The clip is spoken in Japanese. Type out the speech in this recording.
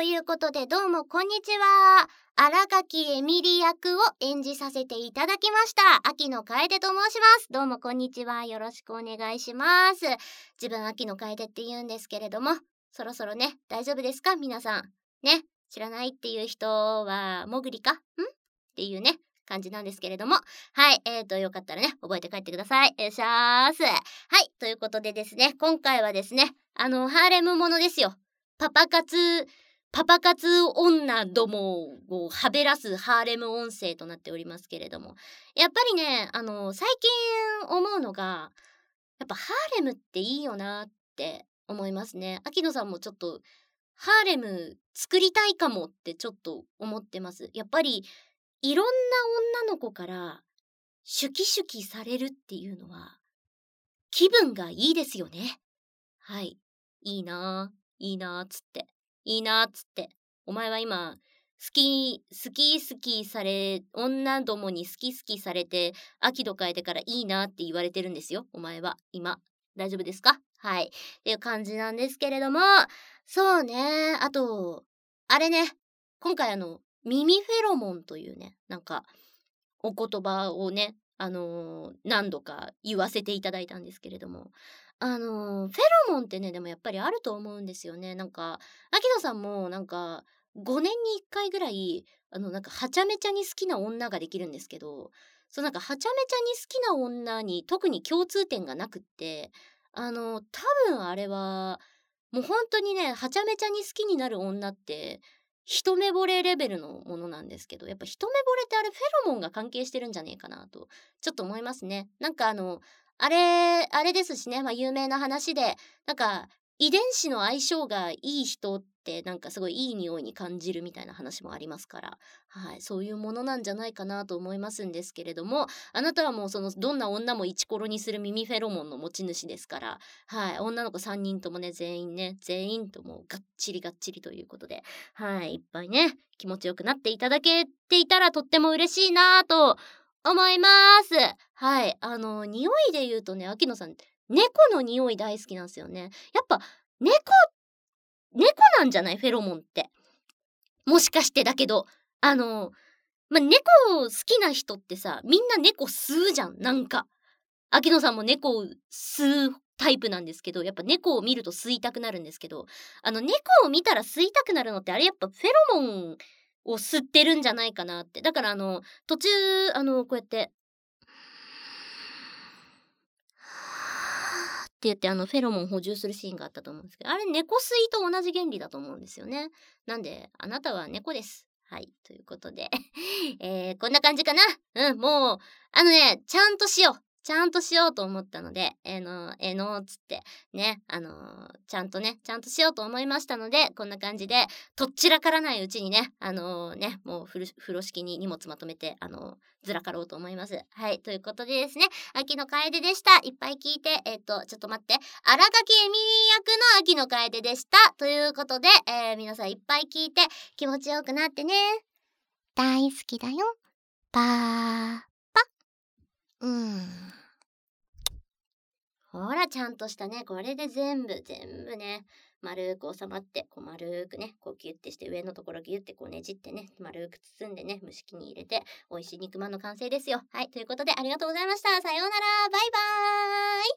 ということでどうもこんにちは。新垣エミリ役を演じさせていただきました秋野楓と申します。どうもこんにちは、よろしくお願いします。自分秋野楓って言うんですけれども、そろそろね、大丈夫ですか皆さんね。知らないっていう人はもぐりかっていうね感じなんですけれども、はい、よかったらね覚えて帰ってください。よっしゃーす。はい、ということでですね、今回はですね、ハーレムものですよ。パパ活女どもをはべらすハーレム音声となっておりますけれども、やっぱりね、最近思うのが、やっぱハーレムっていいよなって思いますね。秋野さんもちょっとハーレム作りたいかもってちょっと思ってます。やっぱりいろんな女の子からシュキシュキされるっていうのは気分がいいですよね。はい。いいなぁ、いいなぁつって。いいなぁつって。お前は今、好きされ、女どもに好きされて、秋と変えてからいいなって言われてるんですよ。お前は、今。大丈夫ですか？はい。っていう感じなんですけれども、そうね。あと、あれね。今回耳フェロモンというね、なんか、お言葉をね、何度か言わせていただいたんですけれども、フェロモンってね、でもやっぱりあると思うんですよね。なんか、秋野さんもなんか、5年に1回ぐらい、なんかはちゃめちゃに好きな女ができるんですけど、そうなんかはちゃめちゃに好きな女に特に共通点がなくって、多分あれは、もう本当にね、はちゃめちゃに好きになる女って、一目惚れレベルのものなんですけど、やっぱ一目惚れってあれフェロモンが関係してるんじゃねえかなと、ちょっと思いますね。なんかあれですしね、まあ有名な話で、なんか遺伝子の相性がいい人ってなんかすごいいい匂いに感じるみたいな話もありますから、はい、そういうものなんじゃないかなと思いますんですけれども、あなたはもうそのどんな女もイチコロにする耳フェロモンの持ち主ですから、はい、女の子3人ともね、全員ともがっちりということで、はい、いっぱいね、気持ちよくなっていただけていたらとっても嬉しいなと思います。はい、匂いで言うとね、秋野さん、猫の匂い大好きなんですよね。やっぱ、猫なんじゃないフェロモンって。もしかしてだけど、猫好きな人ってさ、みんな猫吸うじゃん、なんか。秋野さんも猫を吸うタイプなんですけど、やっぱ猫を見ると吸いたくなるんですけど、猫を見たら吸いたくなるのってあれやっぱフェロモンを吸ってるんじゃないかなって。だから途中、こうやって、って言ってフェロモン補充するシーンがあったと思うんですけど、あれ猫吸いと同じ原理だと思うんですよね。なんで、あなたは猫です。はい、ということで、こんな感じかな。もう、ちゃんとしよう。ちゃんとしようと思ったので、つって、ね、ちゃんとしようと思いましたので、こんな感じで、とっちらからないうちにね、もう風呂敷に荷物まとめて、ずらかろうと思います。はい、ということでですね、秋野楓でした。いっぱい聞いて、ちょっと待って。新垣エミリー役の秋野楓でした。ということで、皆さんいっぱい聞いて気持ちよくなってね。大好きだよ。パーパ。ほら、ちゃんとしたね。これで全部ね、丸く収まって、こう丸くね、こうギュッてして、上のところギュッてこうねじってね、丸く包んでね、蒸し器に入れて、美味しい肉まんの完成ですよ。はい、ということでありがとうございました。さようなら、バイバーイ。